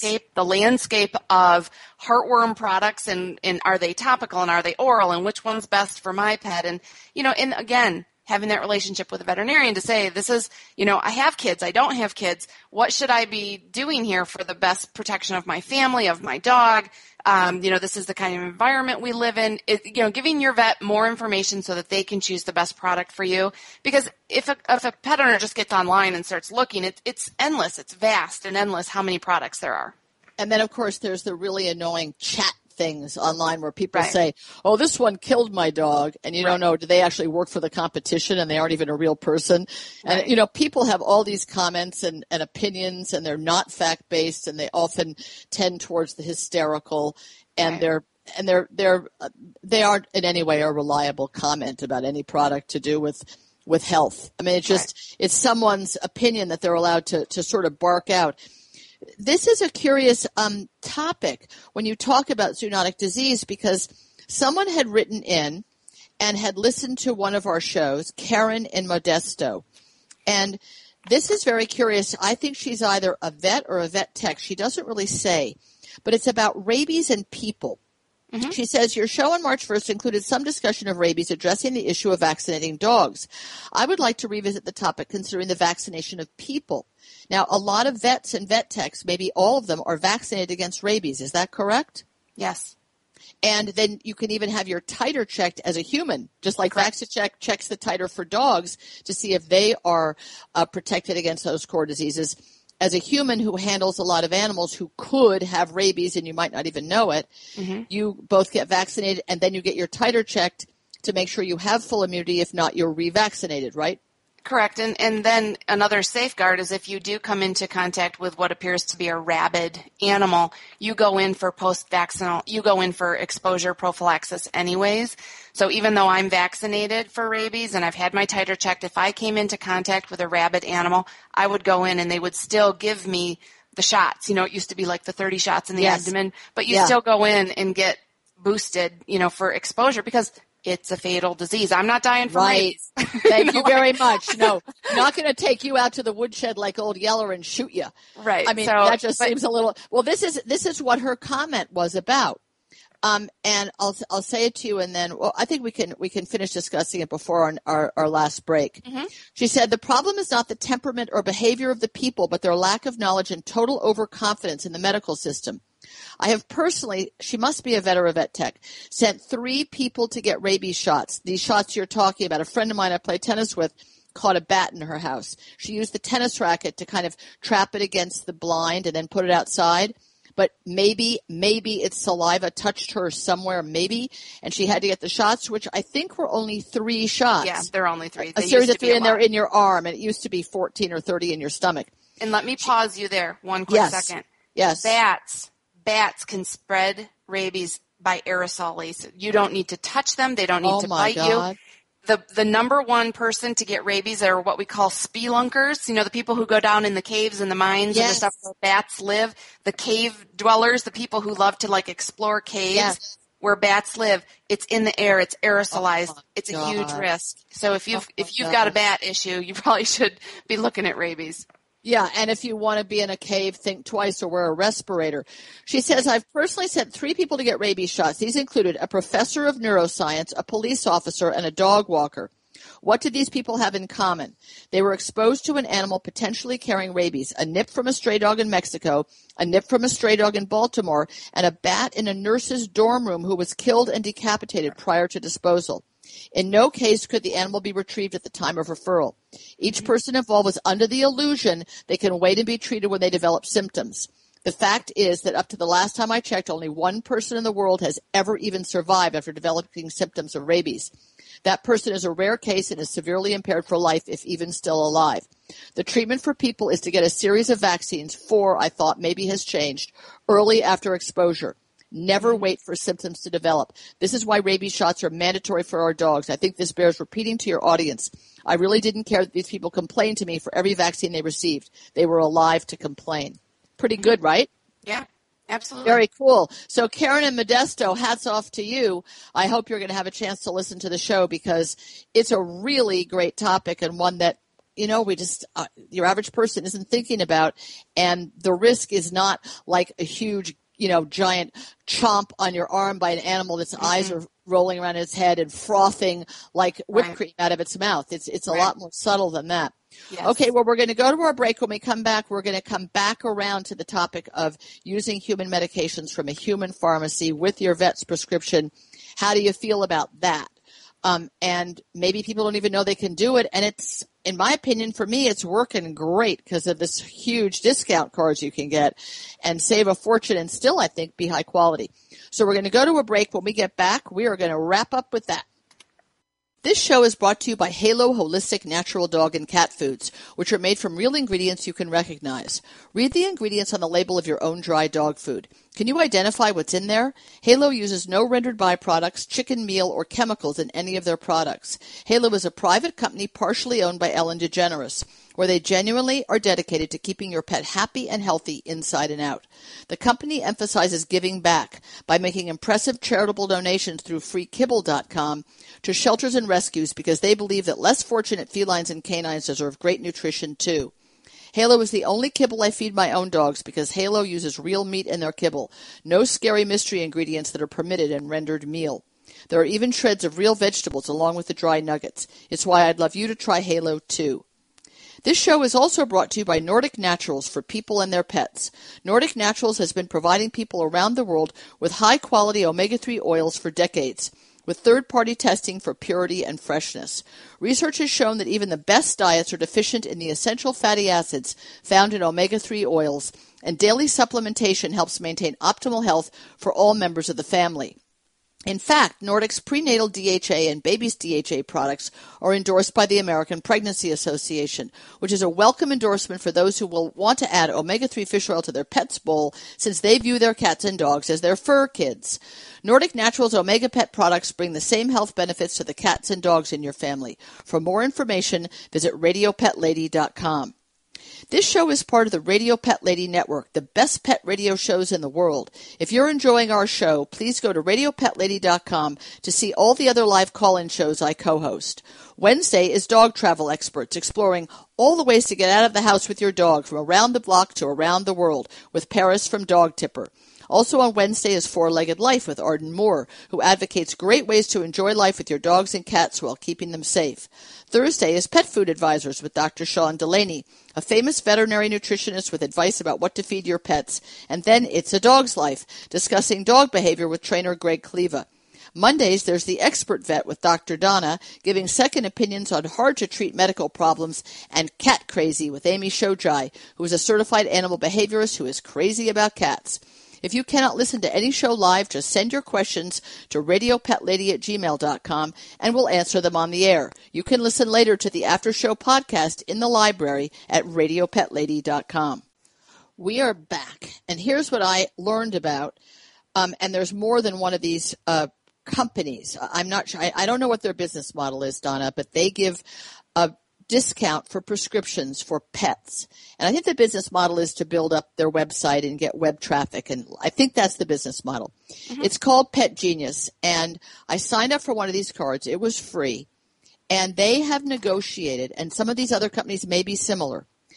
landscape of heartworm products and are they topical and are they oral and which one's best for my pet. And, and again, having that relationship with a veterinarian to say, this is, I have kids, I don't have kids. What should I be doing here for the best protection of my family, of my dog? This is the kind of environment we live in. Giving your vet more information so that they can choose the best product for you. Because if a pet owner just gets online and starts looking, it's endless. It's vast and endless how many products there are. And then, of course, there's the really annoying chat things online where people say, oh, this one killed my dog. And you don't know, do they actually work for the competition and they aren't even a real person? And, people have all these comments and opinions and they're not fact-based and they often tend towards the hysterical and they aren't in any way a reliable comment about any product to do with health. I mean, it's someone's opinion that they're allowed to sort of bark out. This is a curious topic when you talk about zoonotic disease because someone had written in and had listened to one of our shows, Karen in Modesto. And this is very curious. I think she's either a vet or a vet tech. She doesn't really say. But it's about rabies in people. She says, your show on March 1st included some discussion of rabies addressing the issue of vaccinating dogs. I would like to revisit the topic considering the vaccination of people. Now, a lot of vets and vet techs, maybe all of them, are vaccinated against rabies. Is that correct? Yes. And then you can even have your titer checked as a human, just like VaxiCheck checks the titer for dogs to see if they are protected against those core diseases. As a human who handles a lot of animals who could have rabies and you might not even know it, you both get vaccinated and then you get your titer checked to make sure you have full immunity. If not, you're revaccinated, right? Correct. And then another safeguard is if you do come into contact with what appears to be a rabid animal, you go in for post-vaccinal, you go in for exposure prophylaxis anyways. So even though I'm vaccinated for rabies and I've had my titer checked, if I came into contact with a rabid animal, I would go in and they would still give me the shots. It used to be like the 30 shots in the abdomen, but you still go in and get boosted, for exposure because it's a fatal disease. I'm not dying from rabies. Thank you very much. No, not going to take you out to the woodshed like Old Yeller and shoot you. Right. I mean, that just seems a little. Well, this is what her comment was about. And I'll say it to you, and then I think we can finish discussing it before our last break. She said the problem is not the temperament or behavior of the people, but their lack of knowledge and total overconfidence in the medical system. I have personally, she must be a vet or a vet tech, sent 3 people to get rabies shots. These shots you're talking about, a friend of mine I play tennis with caught a bat in her house. She used the tennis racket to kind of trap it against the blind and then put it outside. But maybe its saliva touched her somewhere, maybe, and she had to get the shots, which I think were only 3 shots. Yeah, they're only 3. A series of 3, and they're in your arm, and it used to be 14 or 30 in your stomach. And let me pause you there one quick second. Yes. Bats can spread rabies by aerosols. You don't need to touch them. They don't need to bite you. The number one person to get rabies are what we call spelunkers. The people who go down in the caves and the mines and the stuff where bats live. The cave dwellers, the people who love to explore caves where bats live. It's in the air. It's aerosolized. It's a huge risk. So if you've got a bat issue, you probably should be looking at rabies. Yeah, and if you want to be in a cave, think twice or wear a respirator. She says, I've personally sent 3 people to get rabies shots. These included a professor of neuroscience, a police officer, and a dog walker. What did these people have in common? They were exposed to an animal potentially carrying rabies, a nip from a stray dog in Mexico, a nip from a stray dog in Baltimore, and a bat in a nurse's dorm room who was killed and decapitated prior to disposal. In no case could the animal be retrieved at the time of referral. Each person involved was under the illusion they can wait and be treated when they develop symptoms. The fact is that up to the last time I checked, only 1 person in the world has ever even survived after developing symptoms of rabies. That person is a rare case and is severely impaired for life, if even still alive. The treatment for people is to get a series of vaccines, 4, I thought maybe has changed, early after exposure. Never wait for symptoms to develop. This is why rabies shots are mandatory for our dogs. I think this bears repeating to your audience. I really didn't care that these people complained to me for every vaccine they received. They were alive to complain. Pretty good, right? Yeah, absolutely. Very cool. So Karen and Modesto, hats off to you. I hope you're going to have a chance to listen to the show because it's a really great topic and one that, we just, your average person isn't thinking about. And the risk is not like a huge giant chomp on your arm by an animal that's eyes are rolling around its head and frothing like whipped cream out of its mouth. It's a lot more subtle than that. Yes. Okay, well, we're going to go to our break. When we come back, we're going to come back around to the topic of using human medications from a human pharmacy with your vet's prescription. How do you feel about that? And maybe people don't even know they can do it. And it's, in my opinion, for me, it's working great because of this huge discount cards you can get and save a fortune and still, I think, be high quality. So we're going to go to a break. When we get back, we are going to wrap up with that. This show is brought to you by Halo Holistic Natural Dog and Cat Foods, which are made from real ingredients you can recognize. Read the ingredients on the label of your own dry dog food. Can you identify what's in there? Halo uses no rendered byproducts, chicken meal, or chemicals in any of their products. Halo is a private company partially owned by Ellen DeGeneres, where they genuinely are dedicated to keeping your pet happy and healthy inside and out. The company emphasizes giving back by making impressive charitable donations through freekibble.com to shelters and rescues because they believe that less fortunate felines and canines deserve great nutrition too. Halo is the only kibble I feed my own dogs because Halo uses real meat in their kibble. No scary mystery ingredients that are permitted in rendered meal. There are even shreds of real vegetables along with the dry nuggets. It's why I'd love you to try Halo too. This show is also brought to you by Nordic Naturals for people and their pets. Nordic Naturals has been providing people around the world with high-quality omega-3 oils for decades, with third-party testing for purity and freshness. Research has shown that even the best diets are deficient in the essential fatty acids found in omega-3 oils, and daily supplementation helps maintain optimal health for all members of the family. In fact, Nordic's prenatal DHA and baby's DHA products are endorsed by the American Pregnancy Association, which is a welcome endorsement for those who will want to add omega-3 fish oil to their pet's bowl since they view their cats and dogs as their fur kids. Nordic Naturals Omega Pet products bring the same health benefits to the cats and dogs in your family. For more information, visit RadioPetLady.com. This show is part of the Radio Pet Lady Network, the best pet radio shows in the world. If you're enjoying our show, please go to RadioPetLady.com to see all the other live call-in shows I co-host. Wednesday is Dog Travel Experts, exploring all the ways to get out of the house with your dog from around the block to around the world with Paris from Dog Tipper. Also on Wednesday is Four-Legged Life with Arden Moore, who advocates great ways to enjoy life with your dogs and cats while keeping them safe. Thursday is Pet Food Advisors with Dr. Sean Delaney, a famous veterinary nutritionist with advice about what to feed your pets. And then it's A Dog's Life, discussing dog behavior with trainer Greg Kleva. Mondays, there's The Expert Vet with Dr. Donna, giving second opinions on hard-to-treat medical problems, and Cat Crazy with Amy Shojai, who is a certified animal behaviorist who is crazy about cats. If you cannot listen to any show live, just send your questions to radiopetlady@gmail.com and we'll answer them on the air. You can listen later to the after show podcast in the library at radiopetlady.com. We are back, and here's what I learned about, and there's more than one of these companies. I'm not sure. I don't know what their business model is, Donna, but they give a discount for prescriptions for pets. And I think the business model is to build up their website and get web traffic. And I think that's the business model. Mm-hmm. It's called Pet Genius. And I signed up for one of these cards. It was free. And they have negotiated, and some of these other companies may be similar,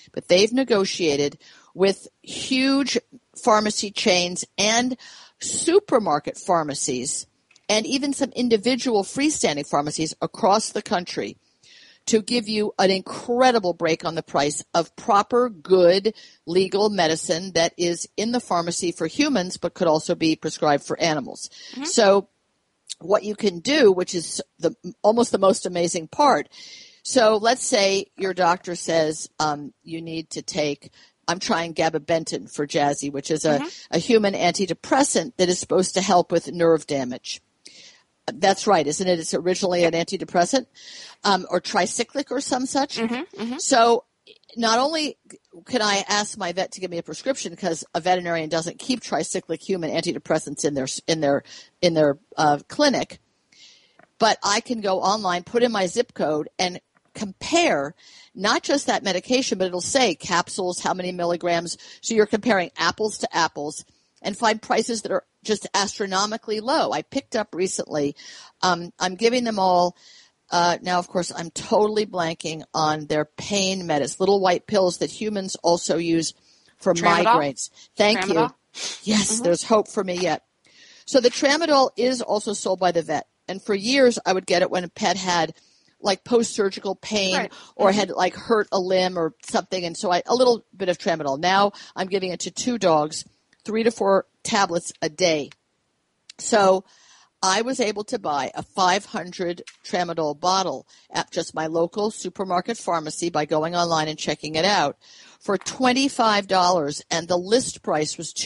but they've negotiated with huge pharmacy chains and supermarket pharmacies and even some individual freestanding pharmacies across the country to give you an incredible break on the price of proper, good, legal medicine that is in the pharmacy for humans but could also be prescribed for animals. Mm-hmm. So what you can do, which is almost the most amazing part, so let's say your doctor says you need to take, I'm trying gabapentin for Jazzy, which is a human antidepressant that is supposed to help with nerve damage. That's right, isn't it? It's originally an antidepressant or tricyclic or some such. Mm-hmm, mm-hmm. So not only can I ask my vet to give me a prescription because a veterinarian doesn't keep tricyclic human antidepressants in their clinic, but I can go online, put in my zip code, and compare not just that medication, but it'll say capsules, how many milligrams. So you're comparing apples to apples and find prices that are just astronomically low. I picked up recently, I'm giving them all, now of course I'm totally blanking on their pain medicine, little white pills that humans also use for migraines. Thank you. Yes, there's hope for me yet. So the Tramadol is also sold by the vet. And for years I would get it when a pet had like post-surgical pain or had like hurt a limb or something. And so a little bit of Tramadol. Now I'm giving it to 2 dogs, 3 to 4 tablets a day. So I was able to buy a 500 Tramadol bottle at just my local supermarket pharmacy by going online and checking it out for $25, and the list price was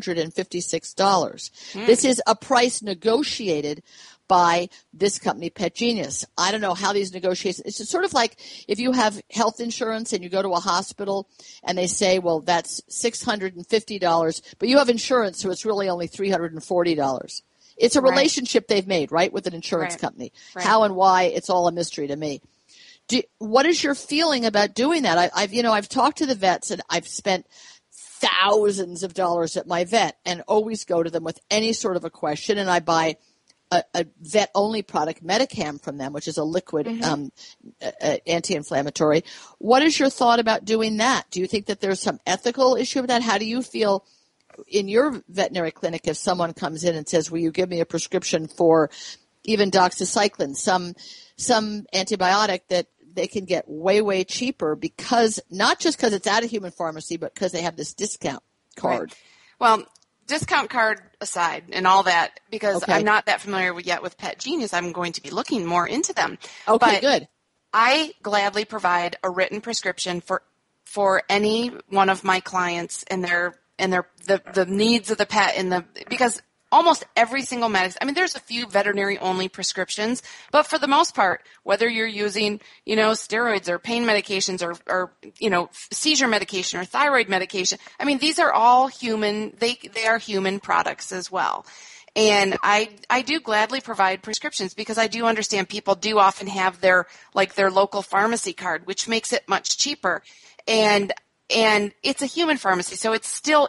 $256. This is a price negotiated by this company, Pet Genius. I don't know how these negotiations, it's sort of like if you have health insurance and you go to a hospital and they say, well, that's $650, but you have insurance, so it's really only $340. It's a relationship they've made, right, with an insurance company. Right. How and why, it's all a mystery to me. What is your feeling about doing that? I've talked to the vets and I've spent thousands of dollars at my vet and always go to them with any sort of a question, and I buy a vet-only product, Metacam, from them, which is a liquid anti-inflammatory. What is your thought about doing that? Do you think that there's some ethical issue with that? How do you feel in your veterinary clinic if someone comes in and says, will you give me a prescription for even doxycycline, some antibiotic that they can get way, way cheaper because not just because it's at a human pharmacy, but because they have this discount card? Right. Well, discount card aside and all that, because I'm not that familiar yet with Pet Genius, I'm going to be looking more into them. Okay, but good. I gladly provide a written prescription for any one of my clients and the needs of the pet because almost every single medicine, I mean, there's a few veterinary only prescriptions, but for the most part, whether you're using, steroids or pain medications or seizure medication or thyroid medication, I mean, these are all human, they are human products as well. And I do gladly provide prescriptions because I do understand people do often have their local pharmacy card, which makes it much cheaper. And it's a human pharmacy, so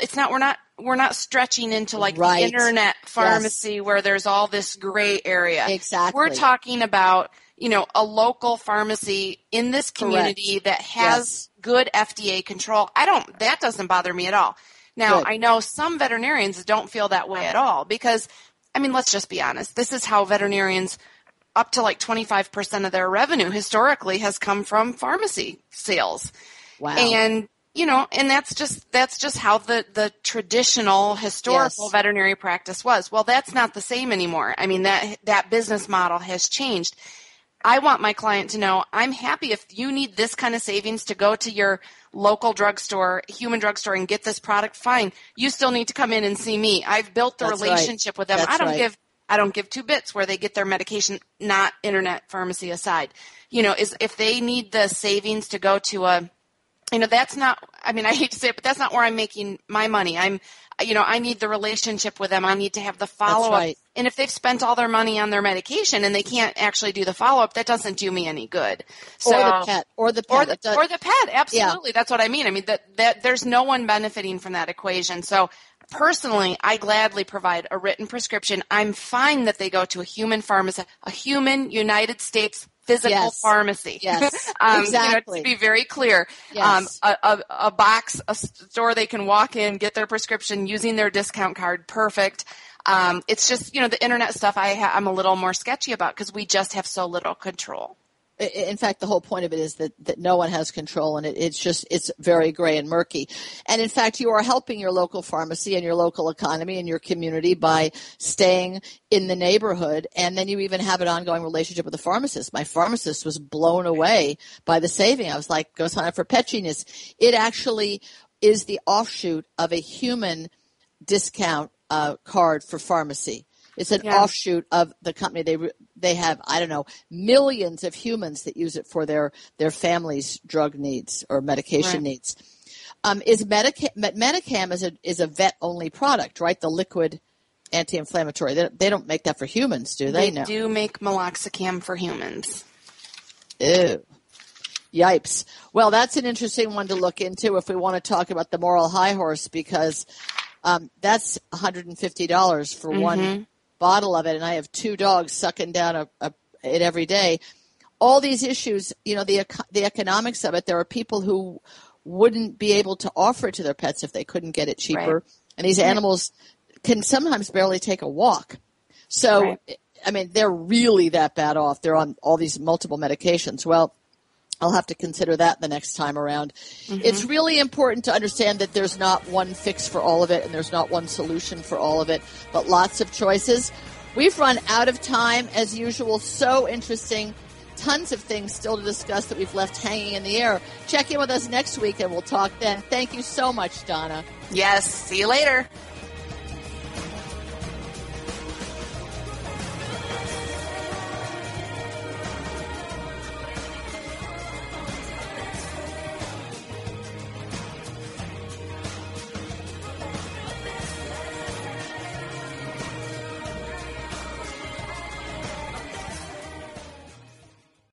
we're not stretching into the internet pharmacy where there's all this gray area. Exactly. We're talking about, a local pharmacy in this community that has good FDA control. That doesn't bother me at all. Now, I know some veterinarians don't feel that way at all because, I mean, let's just be honest. This is how veterinarians, up to 25% of their revenue historically has come from pharmacy sales. Wow. And that's just how the traditional historical veterinary practice was. Well, that's not the same anymore. I mean, that business model has changed. I want my client to know I'm happy if you need this kind of savings to go to your local drugstore, human drugstore, and get this product. Fine. You still need to come in and see me. I've built the relationship with them. I don't give 2 bits where they get their medication, not internet pharmacy aside. If they need the savings to go to that's not, I mean, I hate to say it, but that's not where I'm making my money. I need the relationship with them. I need to have the follow-up. Right. And if they've spent all their money on their medication and they can't actually do the follow-up, that doesn't do me any good. So, or the pet. Absolutely. Yeah. That's what I mean. I mean, that there's no one benefiting from that equation. So personally, I gladly provide a written prescription. I'm fine that they go to a human pharmacist, a human United States physical pharmacy. Yes, exactly. To be very clear, yes. A box, a store they can walk in, get their prescription using their discount card. Perfect. It's just, the internet stuff I'm a little more sketchy about because we just have so little control. In fact, the whole point of it is that no one has control, and it's very gray and murky. And in fact, you are helping your local pharmacy and your local economy and your community by staying in the neighborhood. And then you even have an ongoing relationship with the pharmacist. My pharmacist was blown away by the saving. I was like, go sign up for Pet Genius. It actually is the offshoot of a human discount card for pharmacy. It's an offshoot of the company. They have, I don't know, millions of humans that use it for their family's drug needs or medication needs. Medicam is a vet-only product, right? The liquid anti-inflammatory. They don't make that for humans, do they? They do make meloxicam for humans. Ew. Yipes. Well, that's an interesting one to look into if we want to talk about the moral high horse, because that's $150 for one bottle of it, and I have 2 dogs sucking down it every day. All these issues, the economics of it, there are people who wouldn't be able to offer it to their pets if they couldn't get it cheaper. Right. And these animals can sometimes barely take a walk. So, I mean, they're really that bad off. They're on all these multiple medications. Well, I'll have to consider that the next time around. It's really important to understand that there's not one fix for all of it, and there's not one solution for all of it, but lots of choices. We've run out of time, as usual. So interesting. Tons of things still to discuss that we've left hanging in the air. Check in with us next week, and we'll talk then. Thank you so much, Donna. Yes. See you later.